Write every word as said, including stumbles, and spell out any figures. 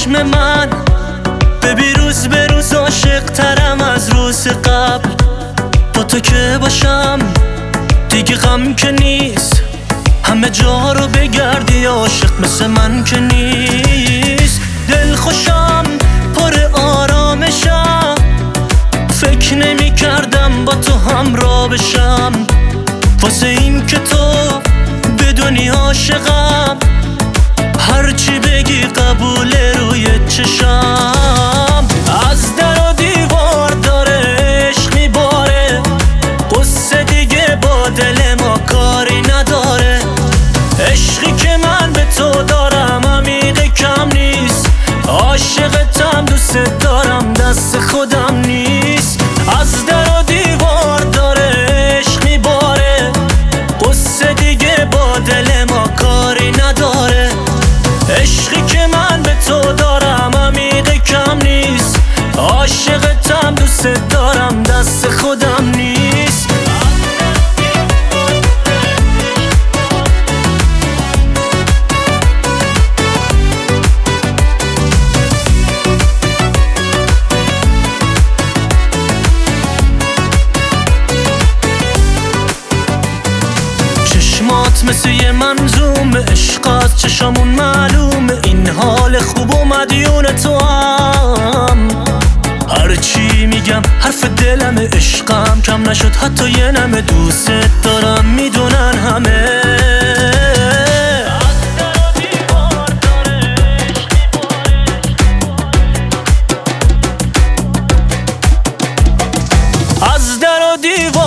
چشم من ببین روز به روز عاشق ترم از روز قبل. با تو که باشم دیگه غم که نیست، همه جا رو بگردی عاشق مثل من که نیست. دل خوشم پر آرامشم، فکر نمی کردم با تو همراه بشم. واسه این که تو بدونی عاشقم، هرچی بگی قبول روی چشم. از در و دیوار داره عشق میباره، قصه دیگه با دل ما کاری نداره. عشقی که من به تو دارم عمیق کم نیست، عاشقتم دوست دارم دست خودم نیست. از در و دیوار داره عشق میباره، قصه دیگه با دل ما کاری نداره. عشقی که من به تو دارم عمیق کم نیست، عاشقتم دوست دارم دست خودم نیست. چشمات مثل یه منظوم عشقات، چشامون معلومه این حال خوب و مدیون تو هم. هرچی میگم حرف دلم، عشقم کم نشد حتی یه نمه. دوست دارم میدونن همه. از در و دیوار